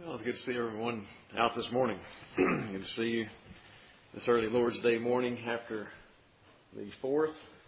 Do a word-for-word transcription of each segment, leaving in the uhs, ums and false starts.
Well, it's good to see everyone out this morning. Good to see you this early Lord's Day morning after the fourth.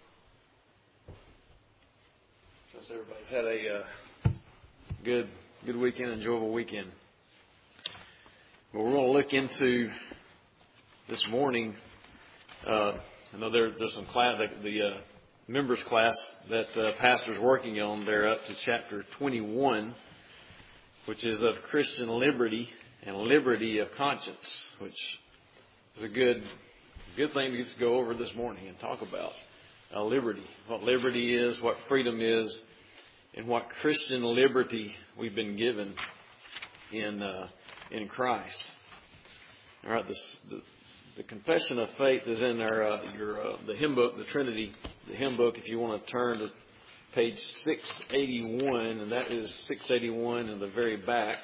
Trust everybody's had a uh, good, good weekend, enjoyable weekend. Well, we're going to look into this morning. Uh, I know there, there's some class, the, the uh, members class that uh, pastor's working on. They're up to chapter twenty-one. Which is of Christian liberty and liberty of conscience, which is a good good thing to just go over this morning and talk about. Uh, liberty, what liberty is, what freedom is, and what Christian liberty we've been given in uh, in Christ. All right, this, the the Confession of Faith is in our uh, your uh, the hymn book, the Trinity, the hymn book. If you want to turn to page six eighty-one, and that is six eighty-one in the very back,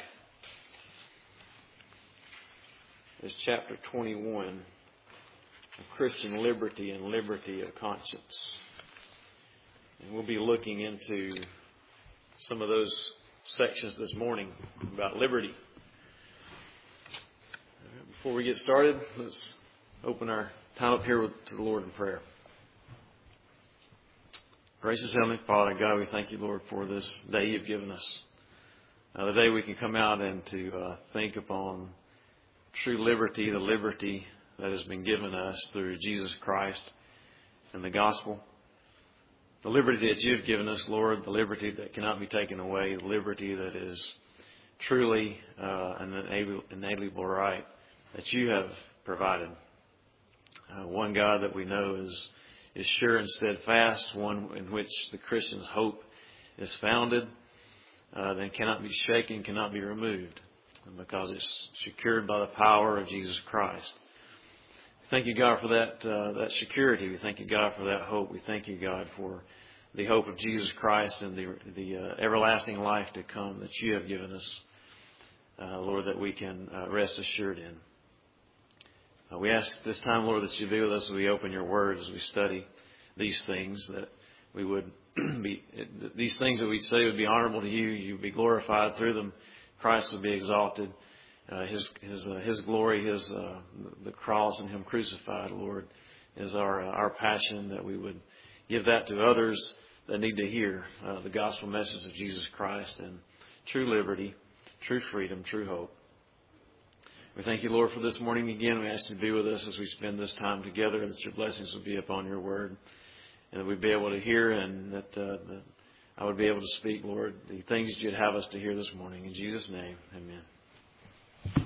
is chapter twenty-one of Christian liberty and liberty of conscience. And we'll be looking into some of those sections this morning about liberty. Before we get started, let's open our time up here with, to the Lord in prayer. Gracious Heavenly Father, God, we thank you, Lord, for this day you've given us. Uh, the day we can come out and to uh, think upon true liberty, the liberty that has been given us through Jesus Christ and the gospel. The liberty that you've given us, Lord, the liberty that cannot be taken away, the liberty that is truly uh, an inalienable right that you have provided. Uh, one God that we know is is sure and steadfast, one in which the Christian's hope is founded, uh, then cannot be shaken, cannot be removed, because it's secured by the power of Jesus Christ. Thank you, God, for that uh, that security. We thank you, God, for that hope. We thank you, God, for the hope of Jesus Christ and the the uh, everlasting life to come that you have given us, uh, Lord, that we can uh, rest assured in. Uh, we ask this time, Lord, that you be with us as we open your word, as we study these things, that we would be, these things that we say would be honorable to you. You would be glorified through them. Christ would be exalted. Uh, his his uh, his glory, his uh, the cross and him crucified, Lord, is our uh, our passion, that we would give that to others that need to hear uh, the gospel message of Jesus Christ and true liberty, true freedom, true hope. We thank you, Lord, for this morning again. We ask you to be with us as we spend this time together, and that your blessings would be upon your word, and that we'd be able to hear, and that, uh, that I would be able to speak, Lord, the things that you'd have us to hear this morning. In Jesus' name, amen.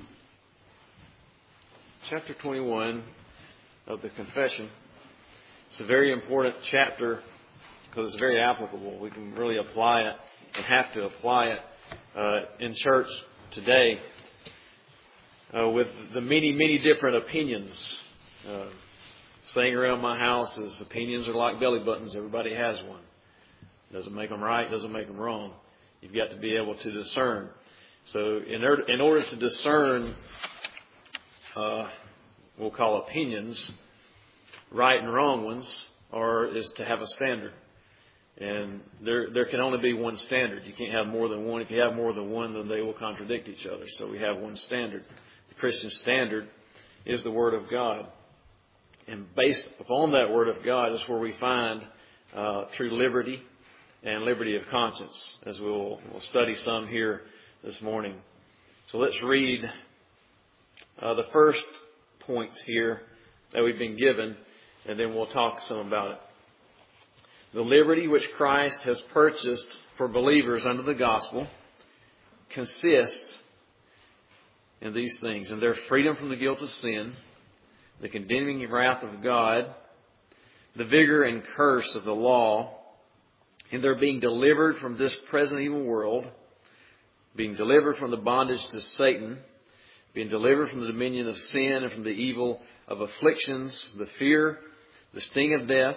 Chapter twenty-one of the Confession. It's a very important chapter because it's very applicable. We can really apply it and have to apply it uh, in church today. Uh, with the many, many different opinions. Uh, saying around my house is opinions are like belly buttons. Everybody has one. Doesn't make them right, doesn't make them wrong. You've got to be able to discern. So in order, in order to discern, uh, we'll call opinions, right and wrong ones, or is to have a standard. And there there can only be one standard. You can't have more than one. If you have more than one, then they will contradict each other. So we have one standard. The Christian standard is the Word of God. And based upon that Word of God is where we find uh, true liberty and liberty of conscience, as we'll, we'll study some here this morning. So let's read uh, the first point here that we've been given, and then we'll talk some about it. The liberty which Christ has purchased for believers under the gospel consists in these things: in their freedom from the guilt of sin, the condemning wrath of God, the vigor and curse of the law, in their being delivered from this present evil world, being delivered from the bondage to Satan, being delivered from the dominion of sin and from the evil of afflictions, the fear, the sting of death,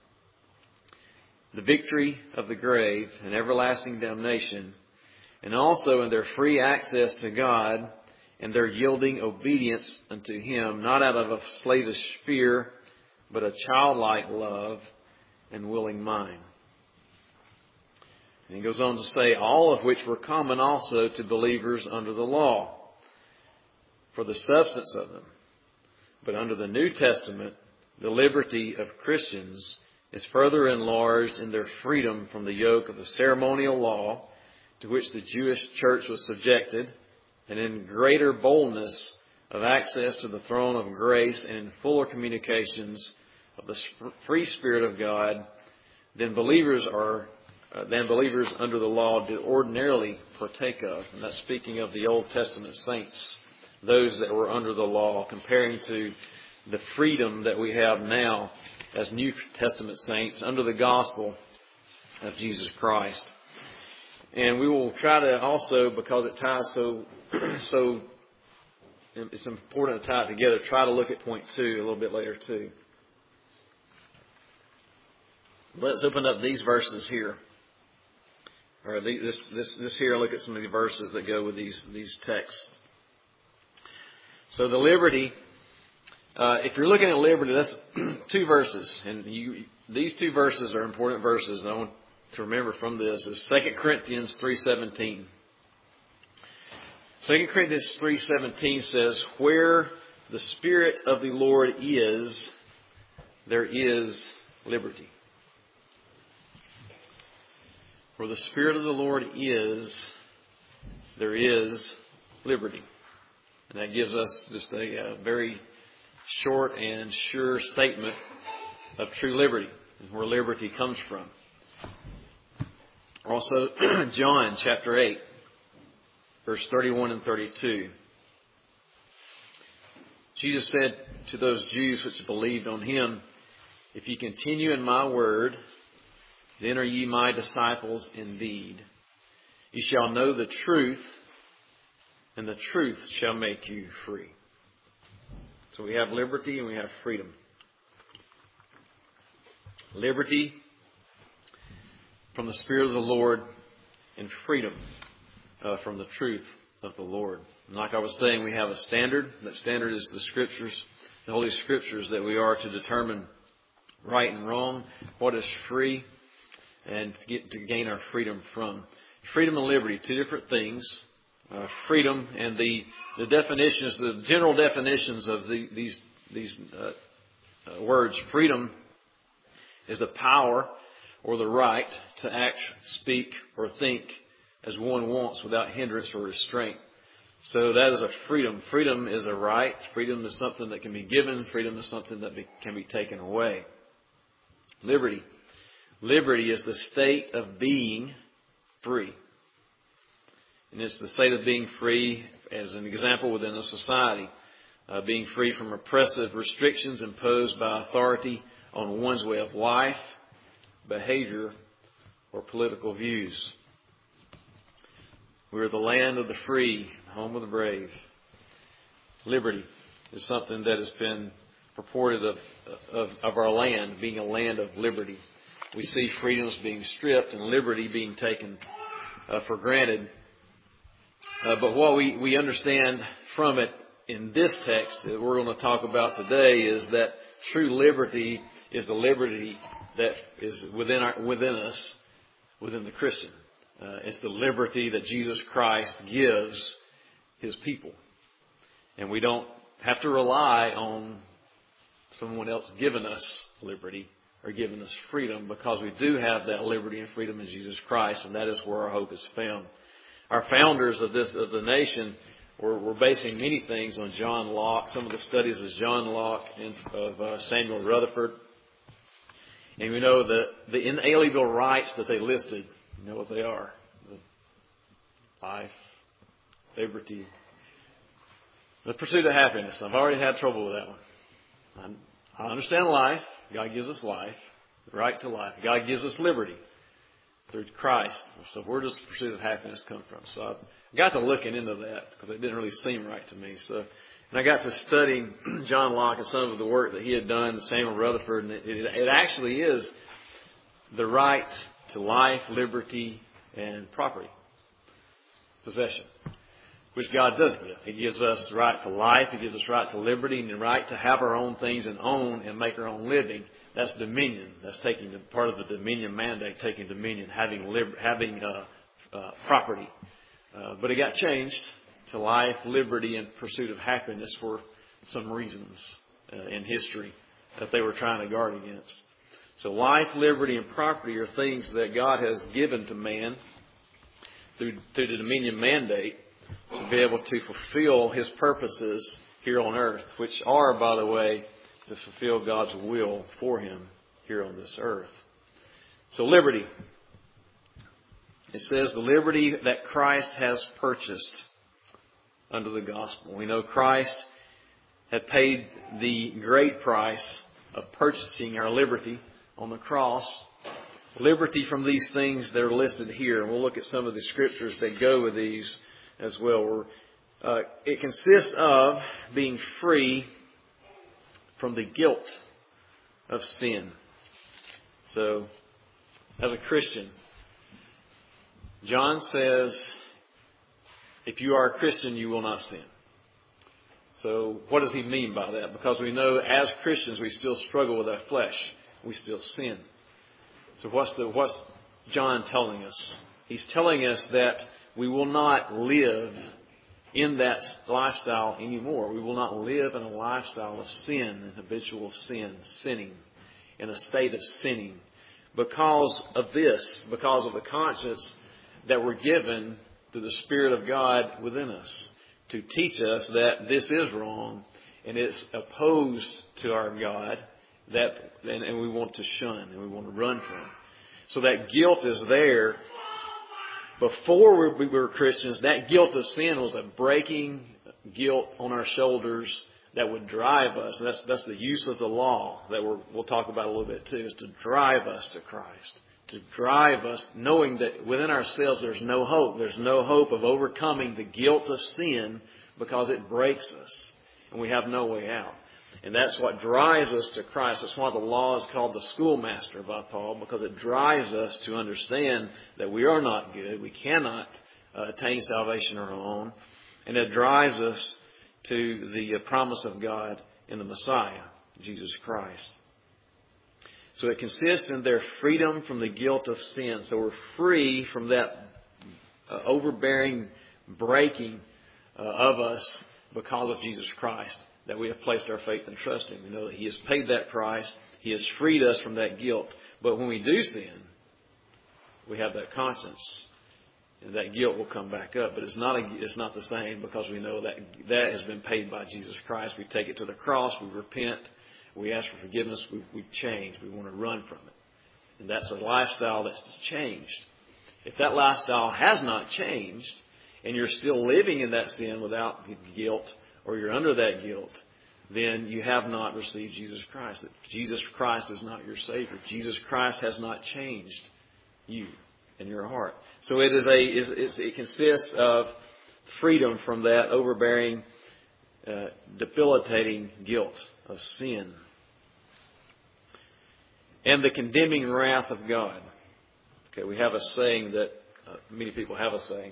the victory of the grave and everlasting damnation, and also in their free access to God and their yielding obedience unto Him, not out of a slavish fear, but a childlike love and willing mind. And he goes on to say, all of which were common also to believers under the law, for the substance of them. But under the New Testament, the liberty of Christians is further enlarged in their freedom from the yoke of the ceremonial law to which the Jewish church was subjected, and in greater boldness of access to the throne of grace and in fuller communications of the free Spirit of God than believers are uh, than believers under the law did ordinarily partake of. And that's speaking of the Old Testament saints, those that were under the law, comparing to the freedom that we have now as New Testament saints under the gospel of Jesus Christ. And we will try to also, because it ties so, so it's important to tie it together, try to look at point two a little bit later too. Let's open up these verses here. Or this, this, this here, look at some of the verses that go with these, these texts. So the liberty, uh, if you're looking at liberty, that's two verses. And you, these two verses are important verses. And I want to remember from this is Second Corinthians three seventeen. Second Corinthians three seventeen says, where the Spirit of the Lord is, there is liberty. Where the Spirit of the Lord is, there is liberty. And that gives us just a, a very short and sure statement of true liberty and where liberty comes from. Also, John chapter eight, verse thirty-one and thirty-two. Jesus said to those Jews which believed on him, if ye continue in my word, then are ye my disciples indeed. Ye shall know the truth, and the truth shall make you free. So we have liberty and we have freedom. Liberty from the Spirit of the Lord and freedom uh, from the truth of the Lord. And like I was saying, we have a standard. That standard is the Scriptures, the Holy Scriptures, that we are to determine right and wrong, what is free, and to get to gain our freedom from. Freedom and liberty, two different things. Uh, freedom and the, the definitions, the general definitions of the, these these uh, uh, words. Freedom is the power or the right to act, speak, or think as one wants without hindrance or restraint. So that is a freedom. Freedom is a right. Freedom is something that can be given. Freedom is something that be, can be taken away. Liberty. Liberty is the state of being free. And it's the state of being free, as an example, within a society. Uh, being free from oppressive restrictions imposed by authority on one's way of life, behavior, or political views. We are the land of the free, home of the brave. Liberty is something that has been purported of, of, of our land being a land of liberty. We see freedoms being stripped and liberty being taken uh, for granted. Uh, but what we, we understand from it in this text that we're going to talk about today is that true liberty is the liberty that is within our, within us, within the Christian. Uh, it's the liberty that Jesus Christ gives His people. And we don't have to rely on someone else giving us liberty or giving us freedom, because we do have that liberty and freedom in Jesus Christ, and that is where our hope is found. Our founders of this of the nation were, were basing many things on John Locke. Some of the studies of John Locke and of uh, Samuel Rutherford. And we know that the inalienable rights that they listed, you know what they are. The life, liberty, the pursuit of happiness. I've already had trouble with that one. I, I understand life. God gives us life, the right to life. God gives us liberty through Christ. So where does the pursuit of happiness come from? So I got to looking into that because it didn't really seem right to me. So, and I got to studying John Locke and some of the work that he had done, Samuel Rutherford, and it, it, it actually is the right to life, liberty, and property, possession, which God does give. He gives us the right to life, He gives us right to liberty, and the right to have our own things and own and make our own living. That's dominion. That's taking the, part of the dominion mandate, taking dominion, having liber, having uh, uh, property. Uh, but it got changed to life, liberty, and pursuit of happiness for some reasons uh, in history that they were trying to guard against. So life, liberty, and property are things that God has given to man through, through the dominion mandate to be able to fulfill His purposes here on earth, which are, by the way, to fulfill God's will for him here on this earth. So liberty. It says the liberty that Christ has purchased under the gospel. We know Christ had paid the great price of purchasing our liberty on the cross. Liberty from these things that are listed here. And we'll look at some of the scriptures that go with these as well. Uh, it consists of being free from the guilt of sin. So, as a Christian, John says, if you are a Christian, you will not sin. So, what does he mean by that? Because we know as Christians, we still struggle with our flesh. We still sin. So, what's the what's John telling us? He's telling us that we will not live in that lifestyle anymore. We will not live in a lifestyle of sin and habitual sin, sinning, in a state of sinning. Because of this, because of the conscience that we're given to the Spirit of God within us to teach us that this is wrong and it's opposed to our God, that and, and we want to shun and we want to run from. So that guilt is there. Before we were Christians, that guilt of sin was a breaking guilt on our shoulders that would drive us. And that's, that's the use of the law that we're, we'll talk about a little bit too, is to drive us to Christ. To drive us, knowing that within ourselves there's no hope. There's no hope of overcoming the guilt of sin because it breaks us. And we have no way out. And that's what drives us to Christ. That's why the law is called the schoolmaster by Paul, because it drives us to understand that we are not good. We cannot uh, attain salvation on our own. And it drives us to the uh, promise of God in the Messiah, Jesus Christ. So it consists in their freedom from the guilt of sin. So we're free from that uh, overbearing breaking uh, of us because of Jesus Christ, that we have placed our faith and trust in. We know that He has paid that price. He has freed us from that guilt. But when we do sin, we have that conscience, and that guilt will come back up. But it's not a, it's not the same, because we know that that has been paid by Jesus Christ. We take it to the cross. We repent. We ask for forgiveness. We, we change. We want to run from it. And that's a lifestyle that's changed. If that lifestyle has not changed, and you're still living in that sin without guilt, or you're under that guilt, then you have not received Jesus Christ. That Jesus Christ is not your Savior. Jesus Christ has not changed you and your heart. So it is a it's, it consists of freedom from that overbearing, uh, debilitating guilt of sin, and the condemning wrath of God. Okay, we have a saying that uh, many people have a saying.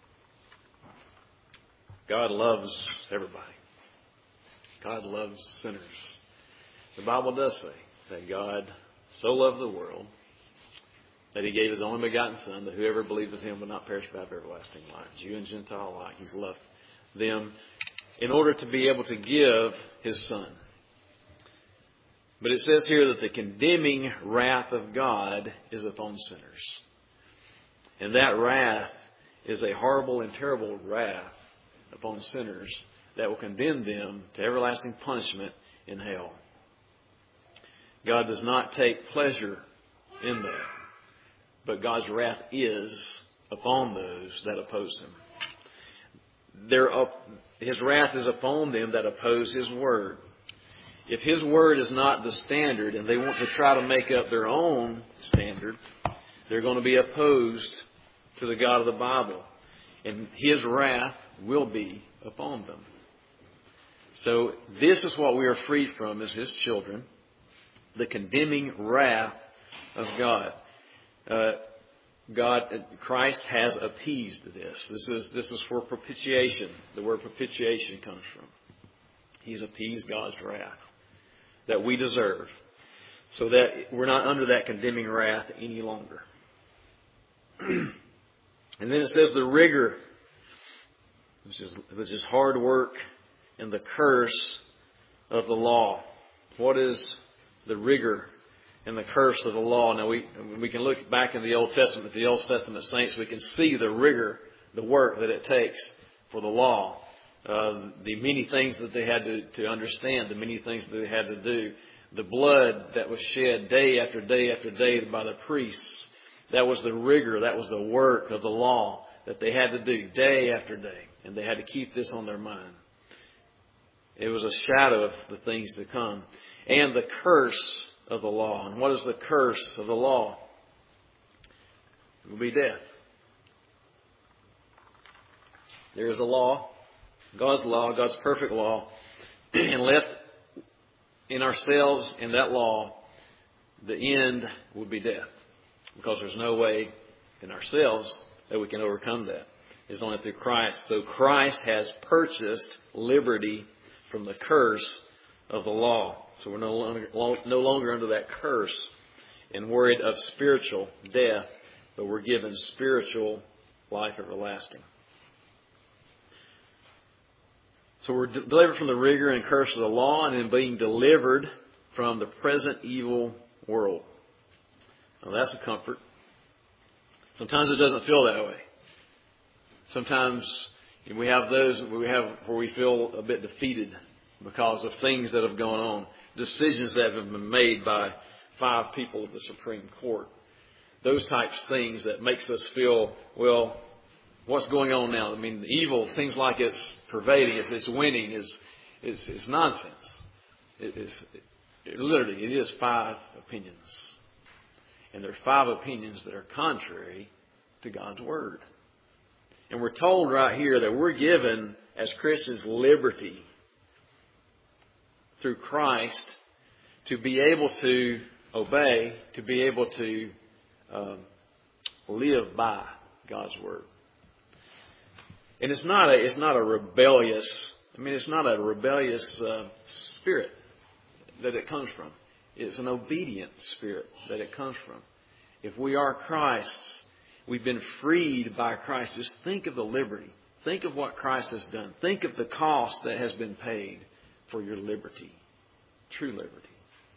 God loves everybody. God loves sinners. The Bible does say that God so loved the world that He gave His only begotten Son, that whoever believes in Him will not perish but have everlasting life. Jew and Gentile alike, He's loved them in order to be able to give His Son. But it says here that the condemning wrath of God is upon sinners. And that wrath is a horrible and terrible wrath upon sinners that will condemn them to everlasting punishment in hell. God does not take pleasure in that, but God's wrath is upon those that oppose Him. They're up, His wrath is upon them that oppose His word. If His word is not the standard and they want to try to make up their own standard, they're going to be opposed to the God of the Bible. And His wrath will be upon them. So this is what we are freed from as His children, the condemning wrath of God. Uh, God, Christ has appeased this. This is this is for propitiation. The word propitiation comes from. He's appeased God's wrath that we deserve. so that we're not under that condemning wrath any longer. And then it says the rigor, which is, which is hard work, and the curse of the law. What is the rigor and the curse of the law? Now we we can look back in the Old Testament, the Old Testament saints, we can see the rigor, the work that it takes for the law. Uh, the many things that they had to, to understand, the many things that they had to do. The blood that was shed day after day after day by the priests. That was the rigor, that was the work of the law that they had to do day after day. And they had to keep this on their mind. It was a shadow of the things to come. And the curse of the law. And what is the curse of the law? It will be death. There is a law, God's law, God's perfect law. And left in ourselves in that law, the end would be death. Because there's no way in ourselves that we can overcome that. It's only through Christ. So Christ has purchased liberty from the curse of the law. So we're no longer, no longer under that curse and worried of spiritual death, but we're given spiritual life everlasting. So we're delivered from the rigor and curse of the law, and in being delivered from the present evil world. Now that's a comfort. Sometimes it doesn't feel that way. Sometimes we have those we have where we feel a bit defeated because of things that have gone on, decisions that have been made by five people of the Supreme Court. Those types of things that makes us feel, well, what's going on now? I mean, the evil seems like it's pervading, it's, it's winning, it's, it's, it's nonsense. It is it, literally, it is five opinions. And there are five opinions that are contrary to God's Word. And we're told right here that we're given, as Christians, liberty through Christ to be able to obey, to be able to um, live by God's Word. And it's not a, it's not a rebellious, I mean, it's not a rebellious uh, spirit that it comes from. It's an obedient spirit that it comes from. If we are Christ's, we've been freed by Christ. Just think of the liberty. Think of what Christ has done. Think of the cost that has been paid for your liberty. True liberty.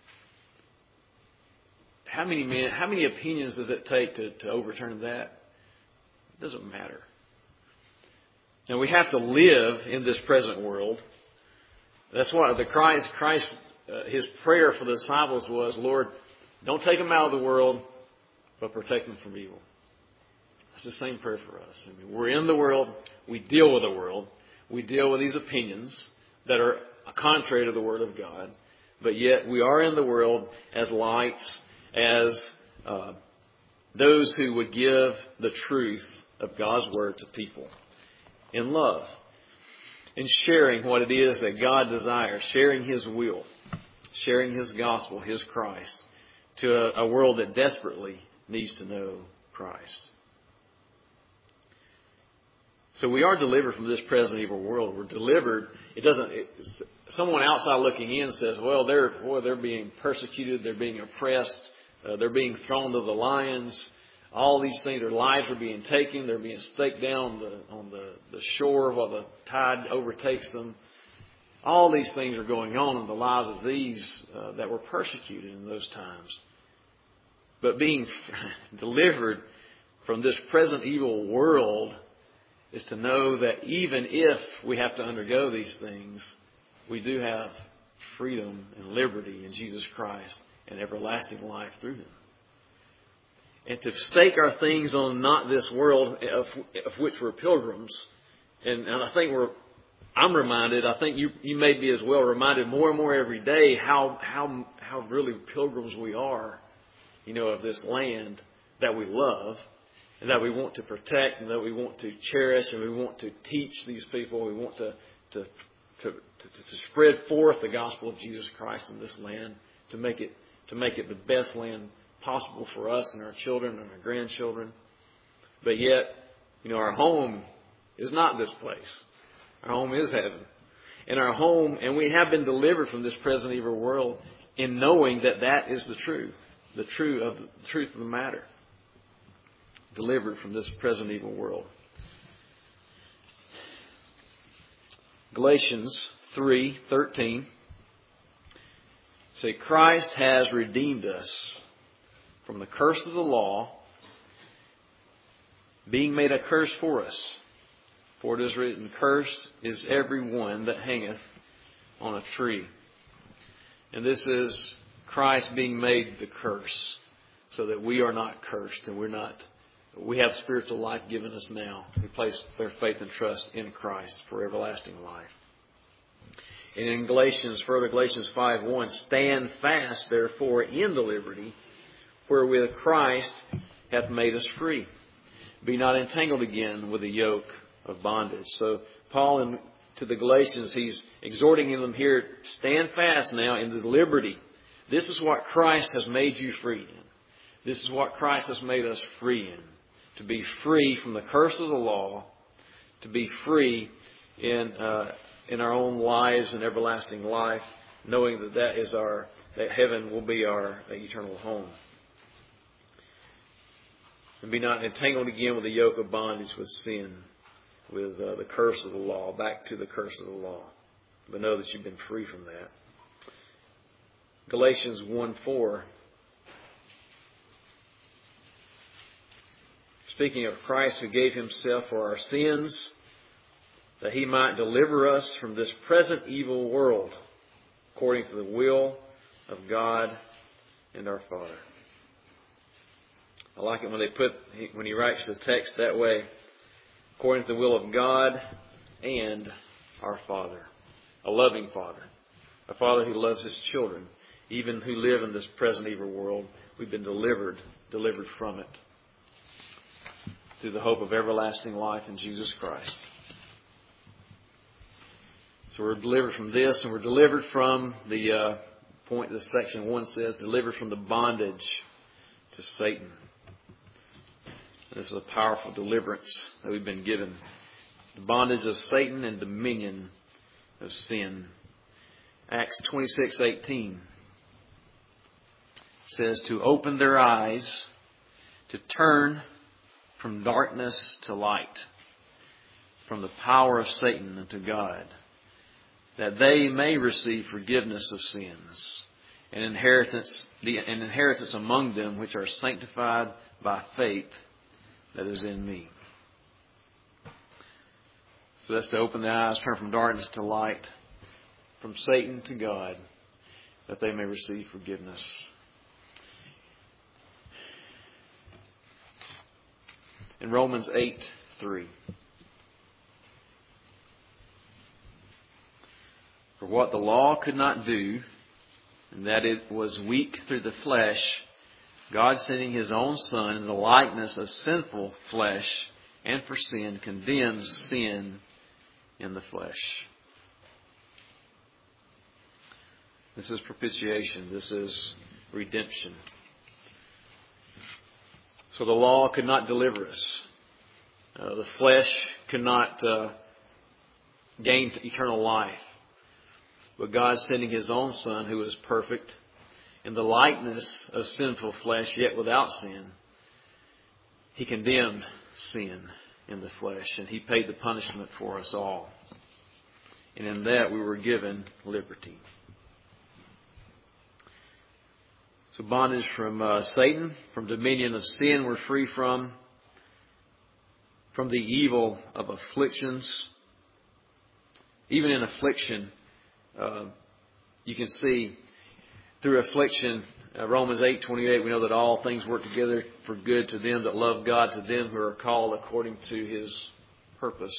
How many men, how many opinions does it take to, to overturn that? It doesn't matter. Now we have to live in this present world. That's why the Christ, Christ, uh, his prayer for the disciples was, Lord, don't take them out of the world, but protect them from evil. It's the same prayer for us. I mean, we're in the world. We deal with the world. We deal with these opinions that are contrary to the Word of God. But yet we are in the world as lights, as uh, those who would give the truth of God's Word to people in love. In sharing what it is that God desires. Sharing His will. Sharing His gospel, His Christ. To a, a world that desperately needs to know Christ. So we are delivered from this present evil world. We're delivered. It doesn't. It, someone outside looking in says, "Well, they're boy, they're being persecuted. They're being oppressed. Uh, they're being thrown to the lions. All these things. Their lives are being taken. They're being staked down on the on the, the shore while the tide overtakes them. All these things are going on in the lives of these uh, that were persecuted in those times. But being delivered from this present evil world is to know that even if we have to undergo these things, we do have freedom and liberty in Jesus Christ and everlasting life through Him. And to stake our things on not this world of, of which we're pilgrims, and, and I think we're, I'm reminded, I think you you may be as well reminded more and more every day how how how really pilgrims we are, you know, of this land that we love. And that we want to protect, and that we want to cherish, and we want to teach these people. We want to to, to, to to spread forth the gospel of Jesus Christ in this land, to make it to make it the best land possible for us and our children and our grandchildren. But yet, you know, our home is not this place. Our home is heaven, and our home, and we have been delivered from this present evil world in knowing that that is the truth, the true of the truth of the matter, delivered from this present evil world. Galatians three thirteen say, Christ has redeemed us from the curse of the law, being made a curse for us. For it is written, cursed is every one that hangeth on a tree. And this is Christ being made the curse, so that we are not cursed and we're not. We have spiritual life given us now. We place their faith and trust in Christ for everlasting life. And in Galatians, further Galatians five one, stand fast therefore in the liberty wherewith Christ hath made us free. Be not entangled again with the yoke of bondage. So Paul, in, to the Galatians, he's exhorting them here, stand fast now in the liberty. This is what Christ has made you free in. This is what Christ has made us free in. To be free from the curse of the law. To be free in uh, in our own lives and everlasting life. Knowing that that is our, that heaven will be our eternal home. And be not entangled again with the yoke of bondage with sin. With uh, the curse of the law. Back to the curse of the law. But know that you've been free from that. Galatians one four. Speaking of Christ who gave himself for our sins, that he might deliver us from this present evil world, according to the will of God and our Father. I like it when they put, when he writes the text that way, according to the will of God and our Father. A loving Father. A Father who loves his children, even who live in this present evil world. We've been delivered, delivered from it, through the hope of everlasting life in Jesus Christ. So we're delivered from this, and we're delivered from the uh, point that section one says, delivered from the bondage to Satan. This is a powerful deliverance that we've been given. The bondage of Satan and dominion of sin. Acts twenty-six eighteen says to open their eyes, to turn from darkness to light, from the power of Satan unto God, that they may receive forgiveness of sins, and inheritance, the, an inheritance among them which are sanctified by faith that is in me. So that's to open the eyes, turn from darkness to light, from Satan to God, that they may receive forgiveness. In Romans eight three. For what the law could not do, and that it was weak through the flesh, God sending his own Son in the likeness of sinful flesh, and for sin, condemns sin in the flesh. This is propitiation. This is redemption. So the law could not deliver us. Uh, the flesh could not uh, gain eternal life. But God sending his own Son, who is perfect, in the likeness of sinful flesh, yet without sin, he condemned sin in the flesh, and he paid the punishment for us all. And in that we were given liberty. So bondage from uh, Satan, from dominion of sin, we're free from. From the evil of afflictions. Even in affliction, uh, you can see through affliction, uh, Romans eight twenty-eight, we know that all things work together for good to them that love God, to them who are called according to his purpose.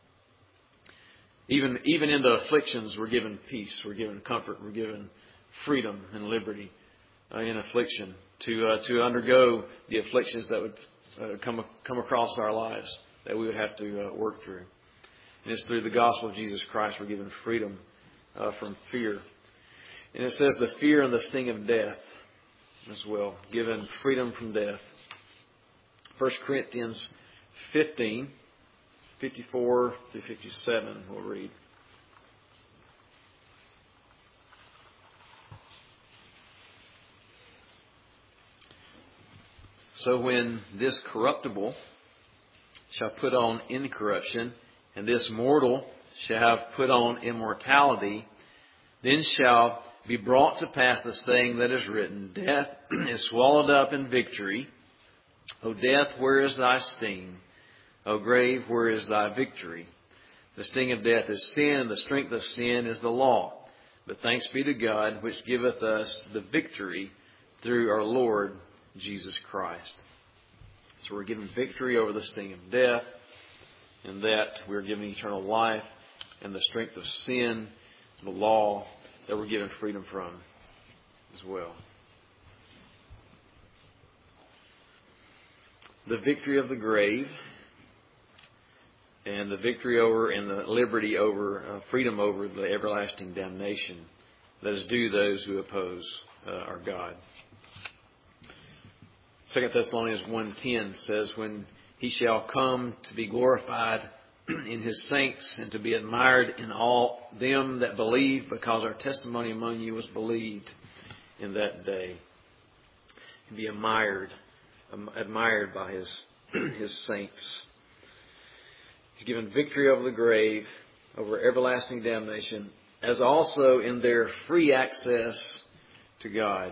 Even, even in the afflictions, we're given peace, we're given comfort, we're given freedom and liberty uh, in affliction to uh, to undergo the afflictions that would uh, come come across our lives that we would have to uh, work through. And it's through the gospel of Jesus Christ we're given freedom uh, from fear. And it says the fear and the sting of death as well, given freedom from death. First Corinthians fifteen, fifty-four through fifty-seven, we'll read. So when this corruptible shall put on incorruption, and this mortal shall have put on immortality, then shall be brought to pass the saying that is written, Death is swallowed up in victory. O death, where is thy sting? O grave, where is thy victory? The sting of death is sin, the strength of sin is the law. But thanks be to God, which giveth us the victory through our Lord Jesus Christ. So we're given victory over the sting of death, and that we're given eternal life, and the strength of sin, the law, that we're given freedom from as well. The victory of the grave, and the victory over and the liberty over, uh, freedom over the everlasting damnation that is due those who oppose uh, our God. Second Thessalonians one ten says, When he shall come to be glorified in his saints and to be admired in all them that believe, because our testimony among you was believed in that day. And be admired, admired by his, his saints. He's given victory over the grave, over everlasting damnation, as also in their free access to God.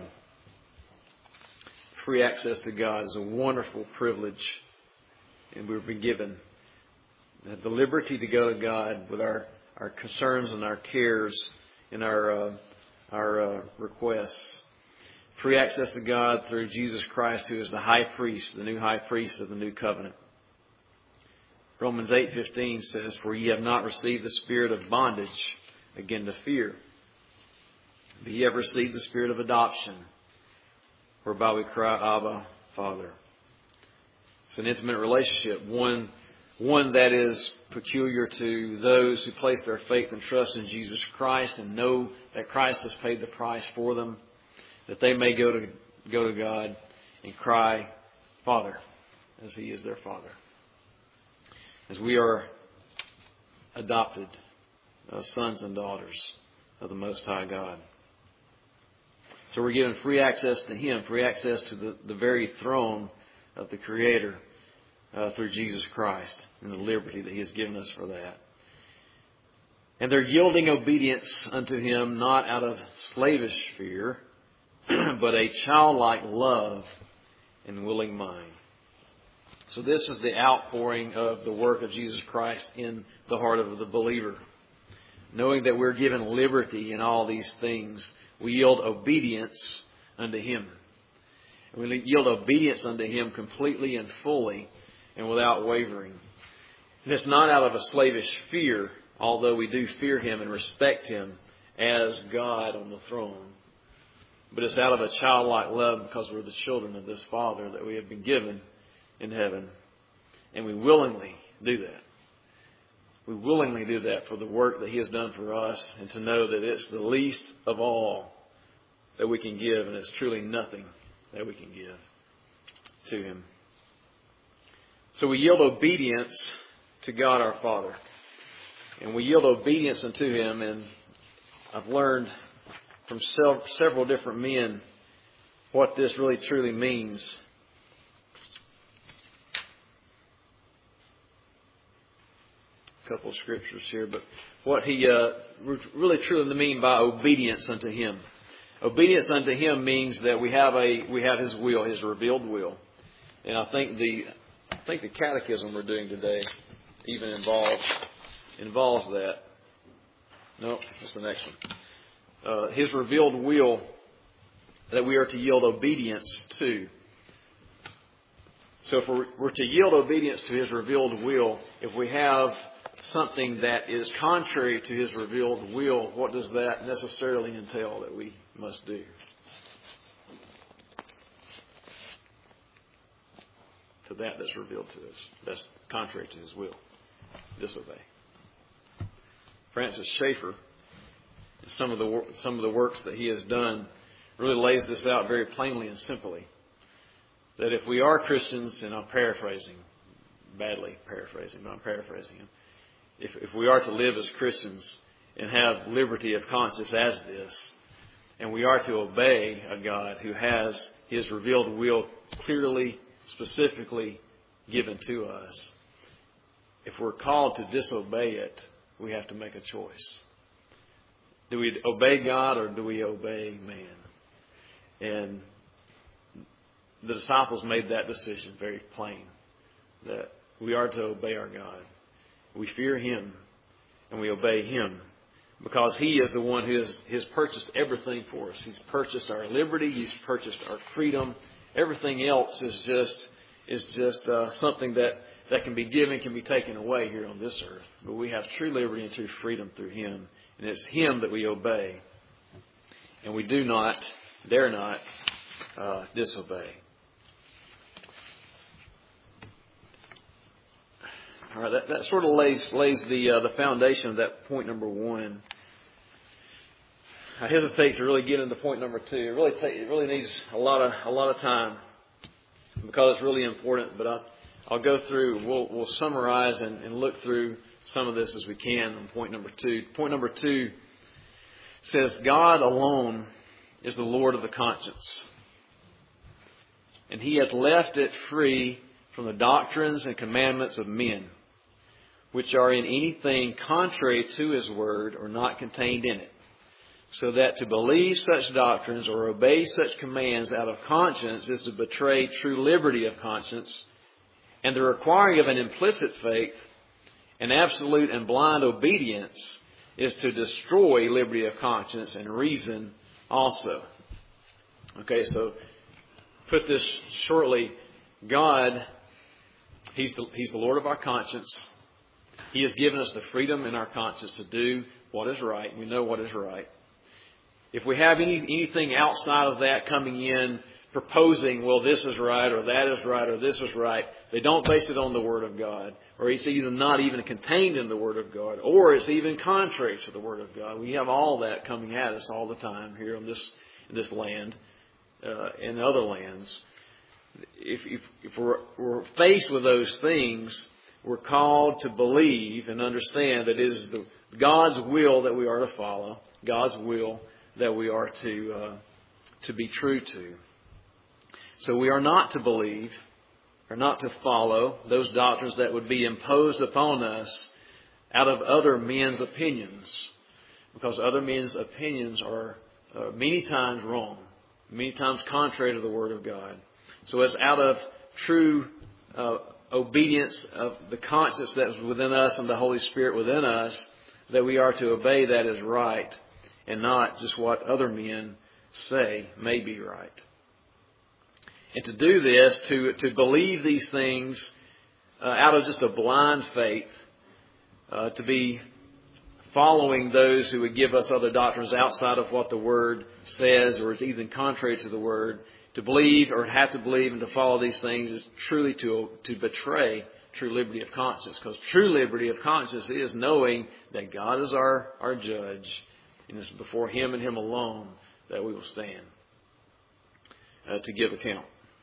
Free access to God is a wonderful privilege, and we've been given the liberty to go to God with our, our concerns and our cares and our uh, our uh, requests. Free access to God through Jesus Christ, who is the high priest, the new high priest of the new covenant. Romans eight fifteen says, For ye have not received the spirit of bondage again to fear, but ye have received the spirit of adoption, whereby we cry, Abba, Father. It's an intimate relationship, one, one that is peculiar to those who place their faith and trust in Jesus Christ and know that Christ has paid the price for them, that they may go to go to God and cry, Father, as He is their Father. As we are adopted uh, sons and daughters of the Most High God. So we're given free access to Him, free access to the, the very throne of the Creator uh, through Jesus Christ and the liberty that He has given us for that. And they're yielding obedience unto Him not out of slavish fear, but a childlike love and willing mind. So this is the outpouring of the work of Jesus Christ in the heart of the believer. Knowing that we're given liberty in all these things, we yield obedience unto Him. And we yield obedience unto Him completely and fully and without wavering. And it's not out of a slavish fear, although we do fear Him and respect Him as God on the throne. But it's out of a childlike love because we're the children of this Father that we have been given in heaven. And we willingly do that. We willingly do that for the work that He has done for us, and to know that it's the least of all that we can give, and it's truly nothing that we can give to Him. So we yield obedience to God our Father. And we yield obedience unto Him, and I've learned from several different men what this really truly means. A couple of scriptures here, but what he uh, really truly mean by obedience unto Him. Obedience unto Him means that we have a we have His will, His revealed will, and I think the I think the catechism we're doing today even involves involves that. No, that's the next one. Uh, his revealed will that we are to yield obedience to. So if we're, we're to yield obedience to His revealed will, if we have something that is contrary to His revealed will, what does that necessarily entail that we must do? To that that's revealed to us, that's contrary to His will. Disobey. Francis Schaeffer, some of the some of the works that he has done, really lays this out very plainly and simply. That if we are Christians, and I'm paraphrasing, badly paraphrasing, but I'm paraphrasing him. If, if we are to live as Christians and have liberty of conscience as this, and we are to obey a God who has His revealed will clearly specifically given to us. If we're called to disobey it, we have to make a choice. Do we obey God or do we obey man? And the disciples made that decision very plain, that we are to obey our God. We fear Him and we obey Him because He is the one who has, has purchased everything for us. He's purchased our liberty. He's purchased our freedom. Everything else is just is just uh, something that, that can be given, can be taken away here on this earth. But we have true liberty and true freedom through Him. And it's Him that we obey. And we do not, dare not, uh, disobey. All right, that, that sort of lays lays the uh, the foundation of that point number one. I hesitate to really get into point number two. It really take, it really needs a lot of a lot of time because it's really important. But I, I'll go through. We'll we'll summarize and, and look through some of this as we can on point number two. Point number two says God alone is the Lord of the conscience, and He hath left it free from the doctrines and commandments of men, which are in anything contrary to His word or not contained in it. So that to believe such doctrines or obey such commands out of conscience is to betray true liberty of conscience, and the requiring of an implicit faith and absolute and blind obedience is to destroy liberty of conscience and reason also. Okay, so put this shortly, God, He's the, He's the Lord of our conscience. He has given us the freedom in our conscience to do what is right. We know what is right. If we have any anything outside of that coming in, proposing, well, this is right, or that is right, or this is right, they don't base it on the Word of God, or it's either not even contained in the Word of God, or it's even contrary to the Word of God. We have all that coming at us all the time here on this in this land, uh, and other lands. If, if, if we're, we're faced with those things, we're called to believe and understand that it is the, God's will that we are to follow, God's will that we are to uh, to be true to. So we are not to believe or not to follow those doctrines that would be imposed upon us out of other men's opinions, because other men's opinions are uh, many times wrong, many times contrary to the Word of God. So it's out of true uh, obedience of the conscience that is within us and the Holy Spirit within us that we are to obey that as right, and not just what other men say may be right. And to do this, to, to believe these things uh, out of just a blind faith, uh, to be following those who would give us other doctrines outside of what the Word says or is even contrary to the Word, to believe or have to believe and to follow these things is truly to, to betray true liberty of conscience. Because true liberty of conscience is knowing that God is our, our judge, and it's before Him and Him alone that we will stand uh, to give account.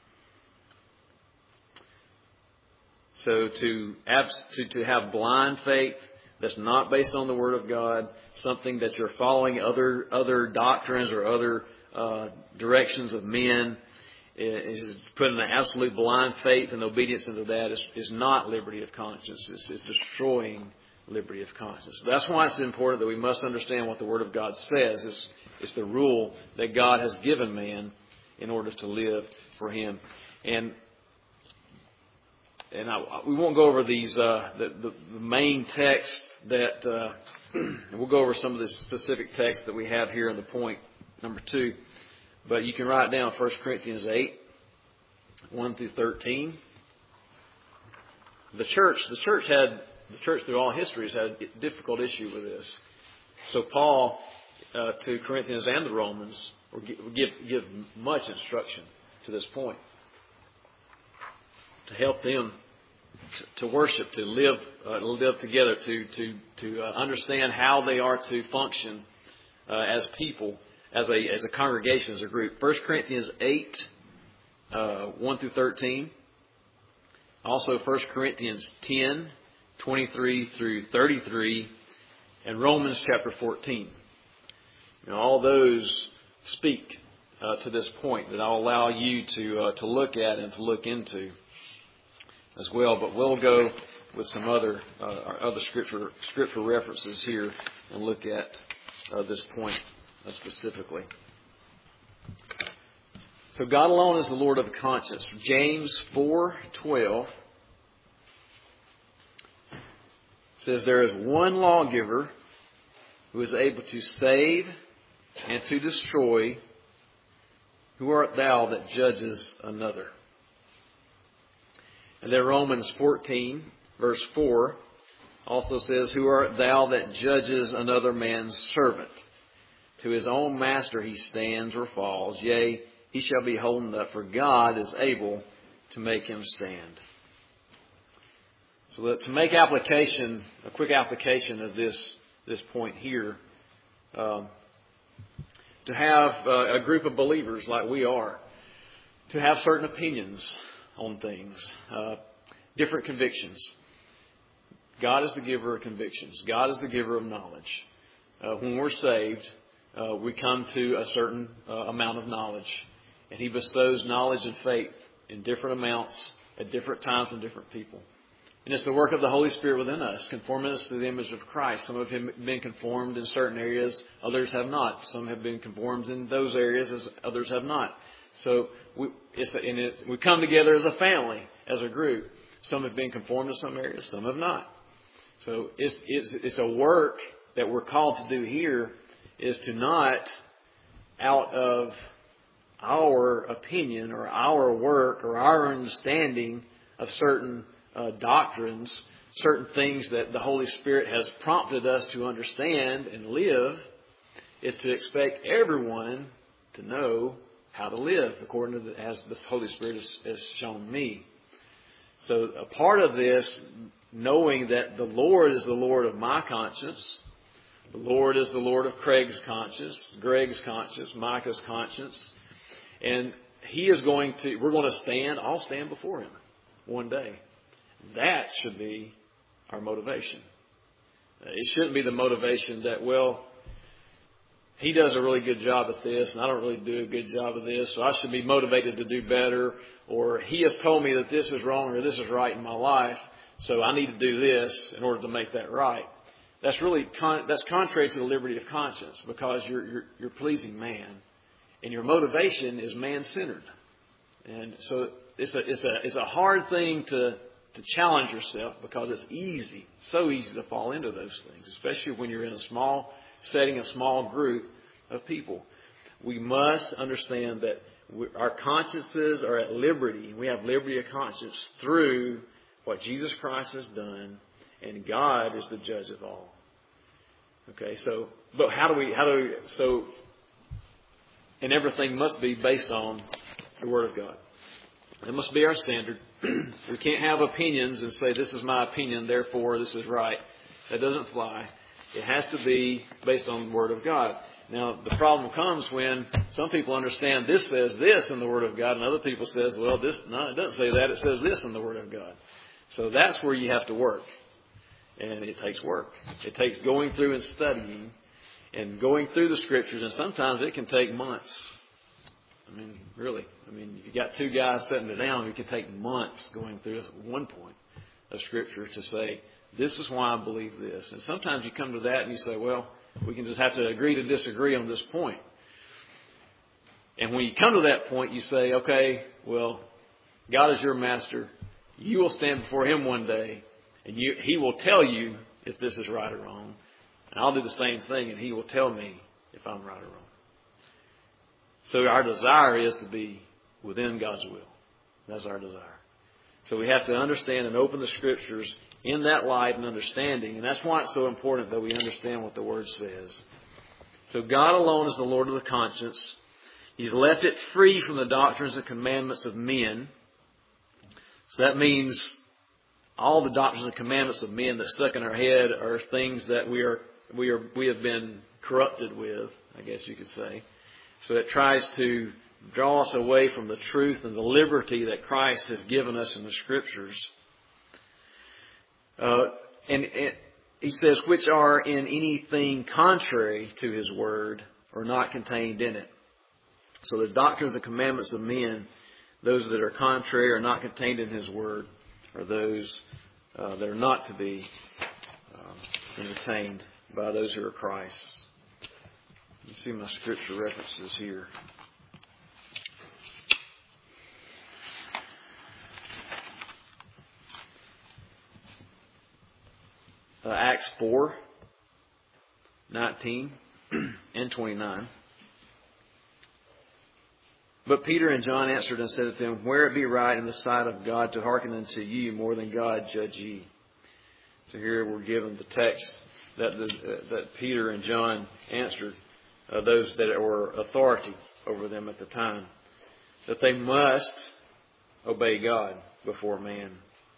So to, abs- to to have blind faith that's not based on the Word of God, something that you're following other other doctrines or other uh, directions of men, is putting an absolute blind faith and obedience into that is, is not liberty of conscience. It's, it's destroying liberty of conscience. That's why it's important that we must understand what the Word of God says. It's, it's the rule that God has given man in order to live for Him. And and I, we won't go over these uh, the, the, the main text that uh, we'll go over some of the specific texts that we have here in the point number two. But you can write down First Corinthians eight, one through thirteen. The church, the church had, the church through all history has had a difficult issue with this. So Paul, uh, to Corinthians and the Romans, will give, give, give much instruction to this point to help them to, to worship, to live, uh, live together, to to to uh, understand how they are to function uh, as people. As a as a congregation, as a group. First Corinthians eight, uh, one through thirteen. Also First Corinthians ten, twenty-three through thirty-three. And Romans chapter fourteen. You know, all those speak uh, to this point that I'll allow you to uh, to look at and to look into as well. But we'll go with some other uh, other scripture scripture references here and look at uh, this point uh, specifically. So God alone is the Lord of the conscience. James four twelve says, "There is one lawgiver who is able to save and to destroy. Who art thou that judges another?" And then Romans fourteen, verse four, also says, "Who art thou that judges another man's servant? To his own master he stands or falls. Yea, he shall be holden up, for God is able to make him stand." So that to make application, a quick application of this this point here, um, to have uh, a group of believers like we are, to have certain opinions on things, uh, different convictions. God is the giver of convictions. God is the giver of knowledge. Uh, when we're saved, uh, we come to a certain uh, amount of knowledge. And He bestows knowledge and faith in different amounts at different times and different people. And it's the work of the Holy Spirit within us, conforming us to the image of Christ. Some have been conformed in certain areas, others have not. Some have been conformed in those areas, as others have not. So we, it's a, and it, we come together as a family, as a group. Some have been conformed to some areas, some have not. So it's, it's, it's a work that we're called to do here, is to not, out of our opinion or our work or our understanding of certain uh, doctrines, certain things that the Holy Spirit has prompted us to understand and live, is to expect everyone to know how to live according to the, as the Holy Spirit has, has shown me. So a part of this, knowing that the Lord is the Lord of my conscience, the Lord is the Lord of Craig's conscience, Greg's conscience, Micah's conscience, and He is going to, we're going to stand, I'll stand before Him one day. That should be our motivation. It shouldn't be the motivation that, well, he does a really good job at this, and I don't really do a good job of this, so I should be motivated to do better. Or he has told me that this is wrong or this is right in my life, so I need to do this in order to make that right. That's really con- that's contrary to the liberty of conscience, because you're, you're you're pleasing man, and your motivation is man-centered. And so it's a it's a it's a hard thing to to challenge yourself, because it's easy, so easy to fall into those things, especially when you're in a small setting, a small group of people. We must understand that we, our consciences are at liberty. We have liberty of conscience through what Jesus Christ has done, and God is the judge of all. Okay, so, but how do we, how do we, so, and everything must be based on the Word of God. It must be our standard. We can't have opinions and say, this is my opinion, therefore this is right. That doesn't fly. It has to be based on the Word of God. Now, the problem comes when some people understand this says this in the Word of God, and other people says, well, this no, it doesn't say that. It says this in the Word of God. So that's where you have to work. And it takes work. It takes going through and studying and going through the Scriptures, and sometimes it can take months. I mean, really. I mean, you got two guys sitting it down, it can take months going through one point of Scripture to say, this is why I believe this. And sometimes you come to that and you say, well, we can just have to agree to disagree on this point. And when you come to that point, you say, okay, well, God is your master. You will stand before Him one day, and you, He will tell you if this is right or wrong. And I'll do the same thing, and He will tell me if I'm right or wrong. So our desire is to be within God's will. That's our desire. So we have to understand and open the Scriptures in that light and understanding. And that's why it's so important that we understand what the Word says. So God alone is the Lord of the conscience. He's left it free from the doctrines and commandments of men. So that means all the doctrines and commandments of men that stuck in our head are things that we are we are we have been corrupted with, I guess you could say. So it tries to draw us away from the truth and the liberty that Christ has given us in the Scriptures. Uh, and, and he says, which are in anything contrary to His Word or not contained in it. So the doctrines and commandments of men, those that are contrary or not contained in His Word, are those uh, that are not to be uh, entertained by those who are Christ's. You see my scripture references here. Uh, Acts four, nineteen and twenty-nine. But Peter and John answered and said to them, Where it be right in the sight of God to hearken unto you more than God judge ye. So here we're given the text that the, uh, that Peter and John answered uh, those that were authority over them at the time, that they must obey God before man.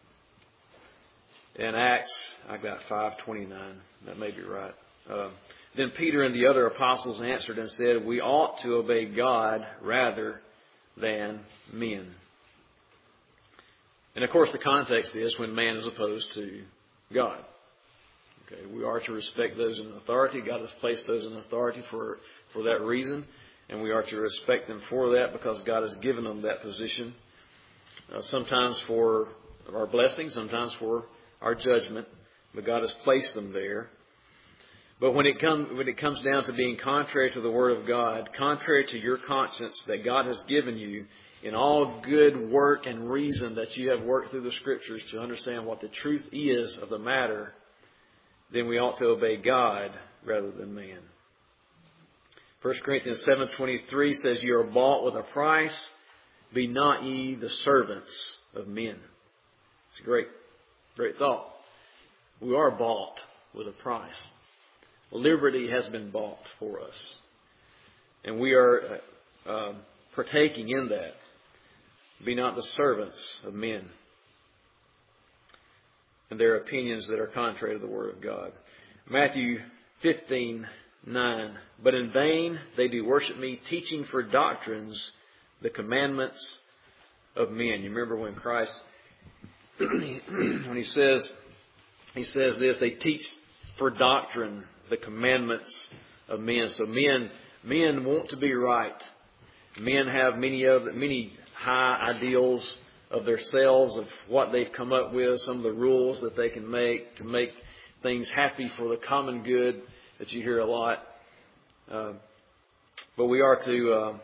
In Acts, I got five twenty-nine. That may be right. Uh, then Peter and the other apostles answered and said, We ought to obey God rather than men. And of course, the context is when man is opposed to God. Okay, we are to respect those in authority. God has placed those in authority for, for that reason, and we are to respect them for that because God has given them that position. Uh, sometimes for our blessing, sometimes for our judgment, but God has placed them there. But when it comes when it comes down to being contrary to the Word of God, contrary to your conscience that God has given you in all good work and reason that you have worked through the Scriptures to understand what the truth is of the matter, then we ought to obey God rather than man. First Corinthians seven twenty-three says, You are bought with a price, be not ye the servants of men. It's a great Great thought. We are bought with a price. Liberty has been bought for us. And we are uh, uh, partaking in that. Be not the servants of men and their opinions that are contrary to the Word of God. Matthew fifteen nine. But in vain they do worship me, teaching for doctrines the commandments of men. You remember when Christ when he says, he says this, they teach for doctrine the commandments of men. So men, men want to be right. Men have many of many high ideals of themselves, of what they've come up with, some of the rules that they can make to make things happy for the common good that you hear a lot. Uh, but we are to uh,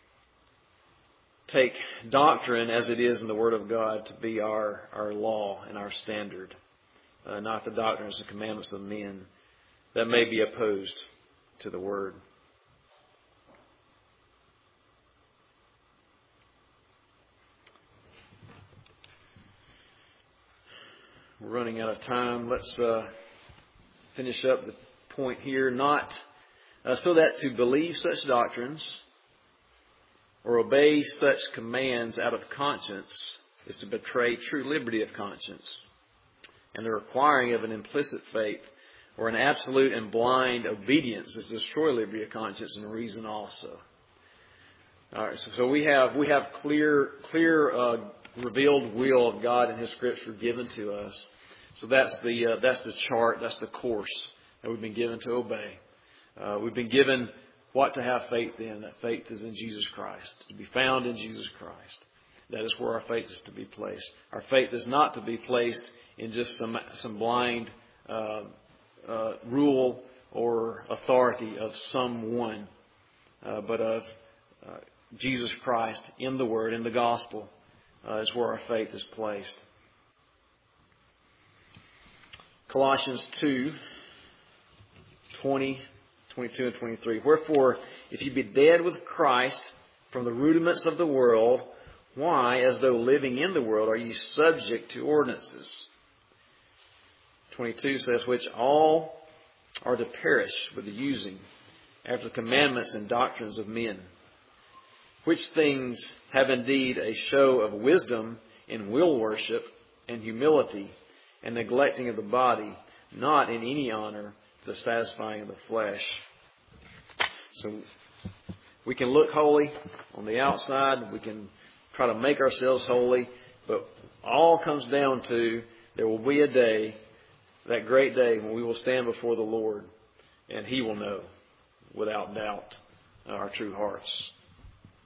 take doctrine as it is in the Word of God to be our, our law and our standard, uh, not the doctrines and commandments of men that may be opposed to the Word. We're running out of time. Let's uh, finish up the point here. Not uh, so that to believe such doctrines or obey such commands out of conscience is to betray true liberty of conscience, and the requiring of an implicit faith or an absolute and blind obedience is to destroy liberty of conscience and reason also. All right, so, so we have we have clear clear uh, revealed will of God in His Scripture given to us. So that's the uh, that's the chart, that's the course that we've been given to obey. Uh, we've been given what to have faith in. That faith is in Jesus Christ, to be found in Jesus Christ. That is where our faith is to be placed. Our faith is not to be placed in just some some blind uh, uh, rule or authority of someone, uh, but of uh, Jesus Christ in the Word, in the Gospel, uh, is where our faith is placed. Colossians two, twenty, twenty-two and twenty-three. Wherefore, if you be dead with Christ from the rudiments of the world, why, as though living in the world, are ye subject to ordinances? twenty-two says, which all are to perish with the using after the commandments and doctrines of men, which things have indeed a show of wisdom in will worship and humility and neglecting of the body, not in any honor for the satisfying of the flesh. So we can look holy on the outside. We can try to make ourselves holy. But all comes down to there will be a day, that great day, when we will stand before the Lord. And He will know, without doubt, our true hearts.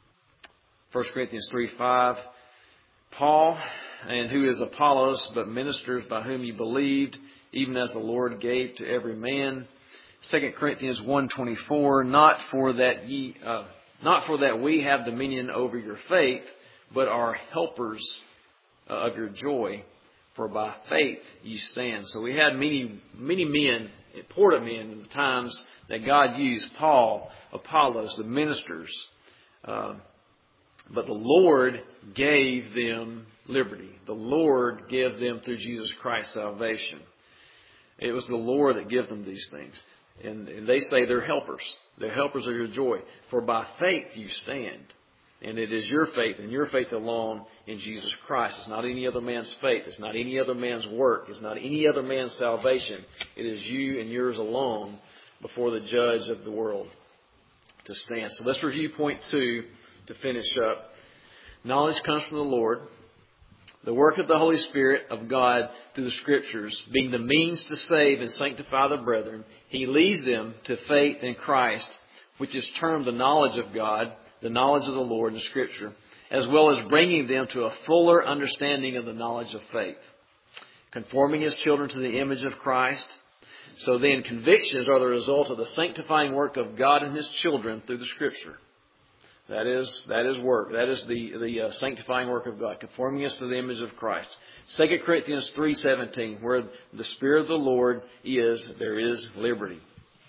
First Corinthians three five, Paul, and who is Apollos, but ministers by whom you believed, even as the Lord gave to every man. Second Corinthians one twenty-four, not for that ye, uh, not for that we have dominion over your faith, but are helpers uh, of your joy. For by faith ye stand. So we had many, many men, important men in the times that God used. Paul, Apollos, the ministers. Uh, but the Lord gave them liberty. The Lord gave them through Jesus Christ salvation. It was the Lord that gave them these things. And, and they say they're helpers. They're helpers of your joy. For by faith you stand. And it is your faith and your faith alone in Jesus Christ. It's not any other man's faith. It's not any other man's work. It's not any other man's salvation. It is you and yours alone before the judge of the world to stand. So let's review point two to finish up. Knowledge comes from the Lord. The work of the Holy Spirit of God through the Scriptures, being the means to save and sanctify the brethren, He leads them to faith in Christ, which is termed the knowledge of God, the knowledge of the Lord in Scripture, as well as bringing them to a fuller understanding of the knowledge of faith, conforming His children to the image of Christ. So then convictions are the result of the sanctifying work of God and His children through the Scripture. That is, that is work. That is the, the uh, sanctifying work of God, conforming us to the image of Christ. Second Corinthians three seventeen, where the Spirit of the Lord is, there is liberty.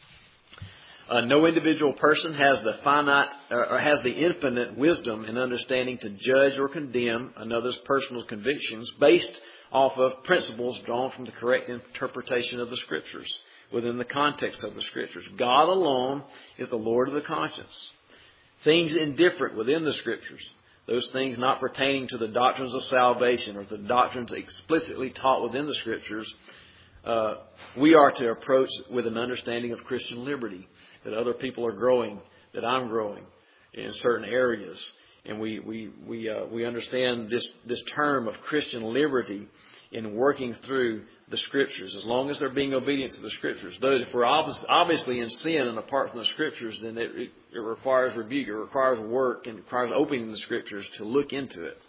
Uh, no individual person has the finite uh, or has the infinite wisdom and understanding to judge or condemn another's personal convictions based off of principles drawn from the correct interpretation of the Scriptures within the context of the Scriptures. God alone is the Lord of the conscience. Things indifferent within the Scriptures, those things not pertaining to the doctrines of salvation or the doctrines explicitly taught within the Scriptures, uh, we are to approach with an understanding of Christian liberty, that other people are growing, that I'm growing in certain areas. And we we we uh, we understand this this term of Christian liberty in working through the Scriptures, as long as they're being obedient to the Scriptures. But if we're obviously in sin and apart from the Scriptures, then it, it, it requires rebuke, it requires work, and it requires opening the Scriptures to look into it.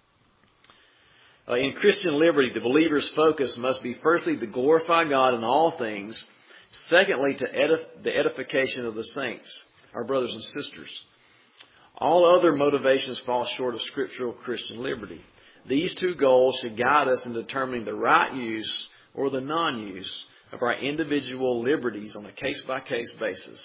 Uh, in Christian liberty, the believer's focus must be firstly to glorify God in all things, secondly to edif- the edification of the saints, our brothers and sisters. All other motivations fall short of scriptural Christian liberty. These two goals should guide us in determining the right use or the non-use of our individual liberties on a case-by-case basis.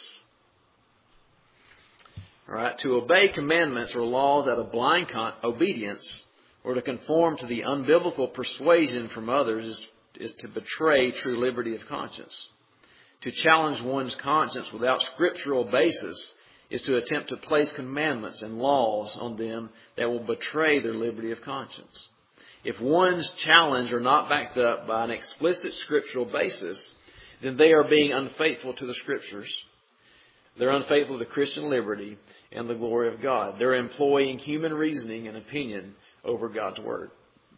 All right, to obey commandments or laws out of blind con- obedience or to conform to the unbiblical persuasion from others is, is to betray true liberty of conscience. To challenge one's conscience without scriptural basis is to attempt to place commandments and laws on them that will betray their liberty of conscience. If one's challenge are not backed up by an explicit scriptural basis, then they are being unfaithful to the Scriptures. They're unfaithful to Christian liberty and the glory of God. They're employing human reasoning and opinion over God's Word.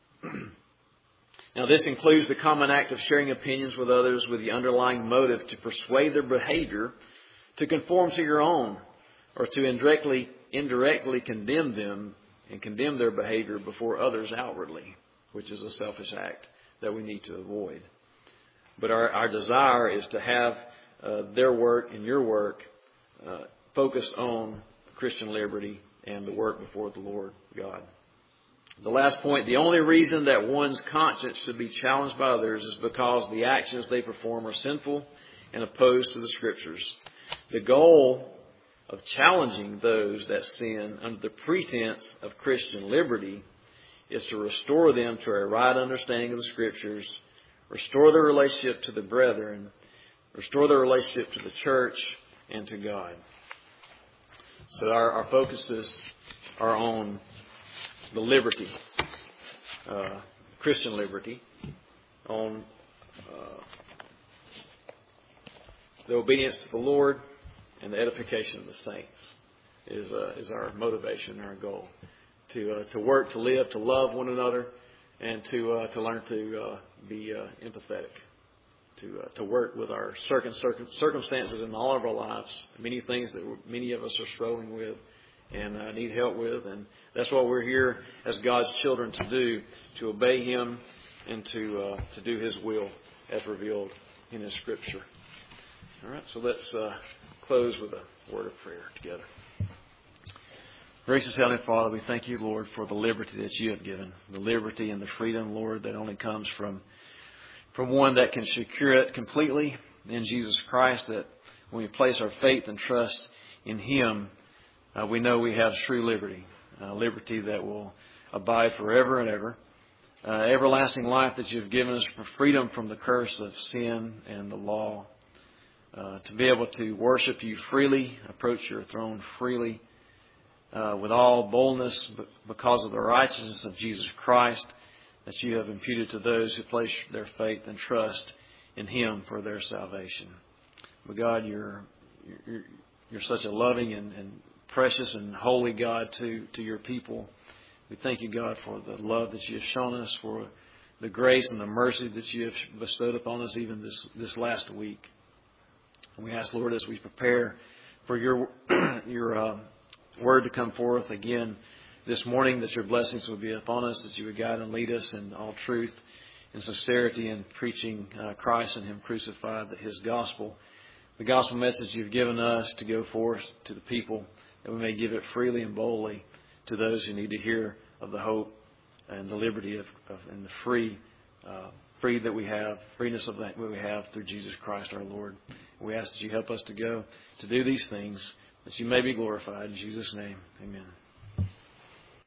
Now, this includes the common act of sharing opinions with others with the underlying motive to persuade their behavior to conform to your own, or to indirectly, indirectly condemn them and condemn their behavior before others outwardly, which is a selfish act that we need to avoid. But our, our desire is to have uh, their work and your work uh, focused on Christian liberty and the work before the Lord God. The last point, the only reason that one's conscience should be challenged by others is because the actions they perform are sinful and opposed to the Scriptures. The goal of challenging those that sin under the pretense of Christian liberty is to restore them to a right understanding of the Scriptures, restore their relationship to the brethren, restore their relationship to the church and to God. So our, our focuses are on the liberty, uh, Christian liberty, on uh, the obedience to the Lord, and the edification of the saints is uh, is our motivation, our goal. To uh, to work, to live, to love one another, and to uh, to learn to uh, be uh, empathetic. To uh, to work with our circum- circum- circumstances in all of our lives, many things that many of us are struggling with, and uh, need help with. And that's what we're here as God's children to do, to obey Him and to uh, to do His will as revealed in His Scripture. All right, so let's uh, close with a word of prayer together. Gracious Heavenly Father, we thank you, Lord, for the liberty that you have given, the liberty and the freedom, Lord, that only comes from from one that can secure it completely in Jesus Christ, that when we place our faith and trust in Him, uh, we know we have true liberty, uh, liberty that will abide forever and ever, uh, everlasting life that you've given us, for freedom from the curse of sin and the law, uh, to be able to worship you freely, approach your throne freely, uh, with all boldness because of the righteousness of Jesus Christ that you have imputed to those who place their faith and trust in Him for their salvation. But God, you're you're, you're such a loving and, and precious and holy God to, to your people. We thank you, God, for the love that you have shown us, for the grace and the mercy that you have bestowed upon us even this, this last week. And we ask, Lord, as we prepare for your your uh, word to come forth again this morning, that your blessings would be upon us, that you would guide and lead us in all truth and sincerity in preaching uh, Christ and Him crucified, that His gospel, the gospel message you've given us to go forth to the people, that we may give it freely and boldly to those who need to hear of the hope and the liberty of, of and the free uh, free that we have, freeness of that we have through Jesus Christ our Lord. We ask that you help us to go to do these things, that you may be glorified. In Jesus' name, amen.